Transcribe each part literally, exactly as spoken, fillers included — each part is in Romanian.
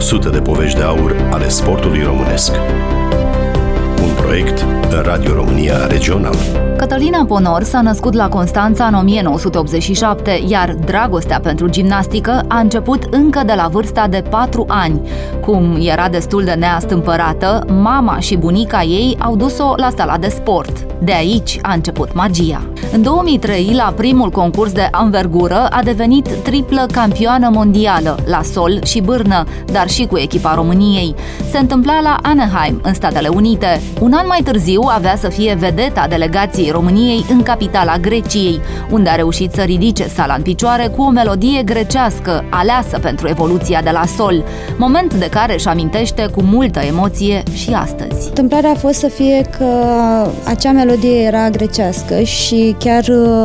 o sută de povești de aur ale sportului românesc. Un proiect Radio România Regional. Cătălina Ponor s-a născut la Constanța în o mie nouă sute optzeci și șapte, iar dragostea pentru gimnastică a început încă de la vârsta de patru ani. Cum era destul de neastâmpărată, mama și bunica ei au dus-o la sala de sport. De aici a început magia. În două mii trei, la primul concurs de anvergură, a devenit triplă campioană mondială, la sol și bârnă, dar și cu echipa României. Se întâmpla la Anaheim, în Statele Unite. Un an mai târziu avea să fie vedeta delegației României în capitala Greciei, unde a reușit să ridice sala în picioare cu o melodie grecească, aleasă pentru evoluția de la sol, moment de care își amintește cu multă emoție și astăzi. Întâmplarea a fost să fie că acea melodie era grecească și chiar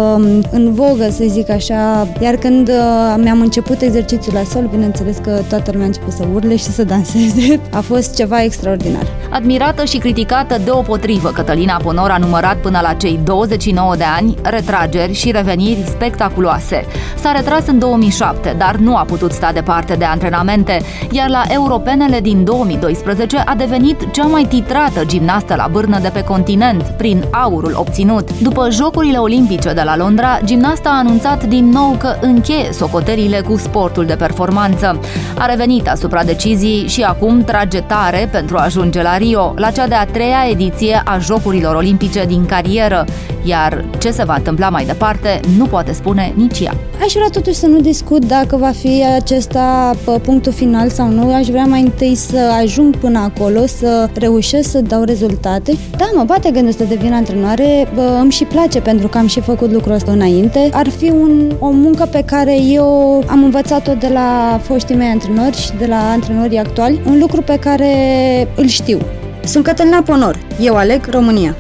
în vogă, să zic așa, iar când mi-am început exercițiul la sol, bineînțeles că toată lumea a început să urle și să danseze. A fost ceva extraordinar. Admirată și criticată deopotrivă, Cătălina Ponor a numărat până la cei douăzeci și nouă de ani retrageri și reveniri spectaculoase. S-a retras în două mii șapte, dar nu a putut sta departe de antrenamente, iar la Europenele din două mii doisprezece a devenit cea mai titrată gimnastă la bârnă de pe continent, prin aurul obținut. După Jocurile Olimpice de la Londra, gimnasta a anunțat din nou că încheie socotelile cu sportul de performanță. A revenit asupra deciziei și acum trage tare pentru a ajunge la Rio, la cea de-a treia ediție a Jocurilor Olimpice din carieră. Iar ce se va întâmpla mai departe, nu poate spune nici ea. Aș vrea totuși să nu discut dacă va fi acesta punctul final sau nu. Aș vrea mai întâi să ajung până acolo, să reușesc să dau rezultate. Da, mă bate gândul să devin antrenoare, îmi și place pentru că am și făcut lucrul ăsta înainte. Ar fi un, o muncă pe care eu am învățat-o de la foștii mei antrenori și de la antrenorii actuali, un lucru pe care îl știu. Sunt Cătălina Ponor, eu aleg România.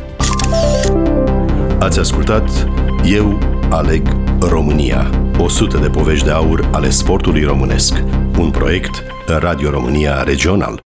Ați ascultat Eu aleg România, o sută de povești de aur ale sportului românesc. Un proiect Radio România Regional.